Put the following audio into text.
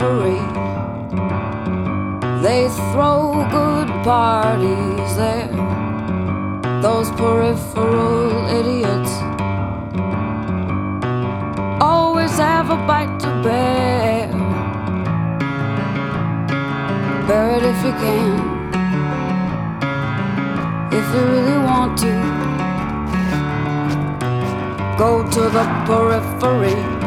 periphery. They throw good parties there, those peripheral idiots. Always have a bite to bear. Bear it if you can, if you really want to. Go to the periphery.